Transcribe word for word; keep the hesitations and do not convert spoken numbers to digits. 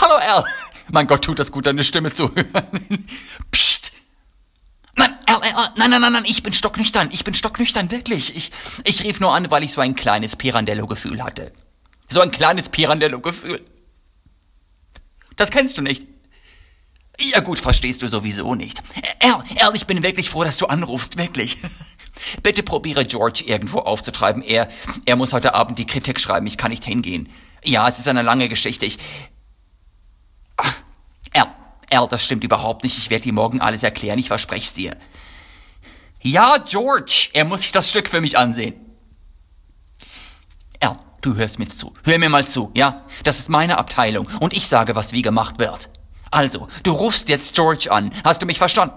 Hallo, Al. Mein Gott, tut das gut, deine Stimme zu hören. Psst. Nein, Al, Al, nein, nein, nein, nein, ich bin stocknüchtern. Ich bin stocknüchtern, wirklich. Ich, ich rief nur an, weil ich so ein kleines Pirandello-Gefühl hatte. So ein kleines Pirandello-Gefühl. Das kennst du nicht. Ja gut, verstehst du sowieso nicht. Al, Al, ich bin wirklich froh, dass du anrufst, wirklich. Bitte probiere George irgendwo aufzutreiben. Er, er muss heute Abend die Kritik schreiben. Ich kann nicht hingehen. Ja, es ist eine lange Geschichte. Ich... Ach, Al, Al, das stimmt überhaupt nicht. Ich werde dir morgen alles erklären. Ich verspreche es dir. Ja, George, er muss sich das Stück für mich ansehen. Al, du hörst mir zu. Hör mir mal zu, ja? Das ist meine Abteilung und ich sage, was wie gemacht wird. Also, du rufst jetzt George an. Hast du mich verstanden?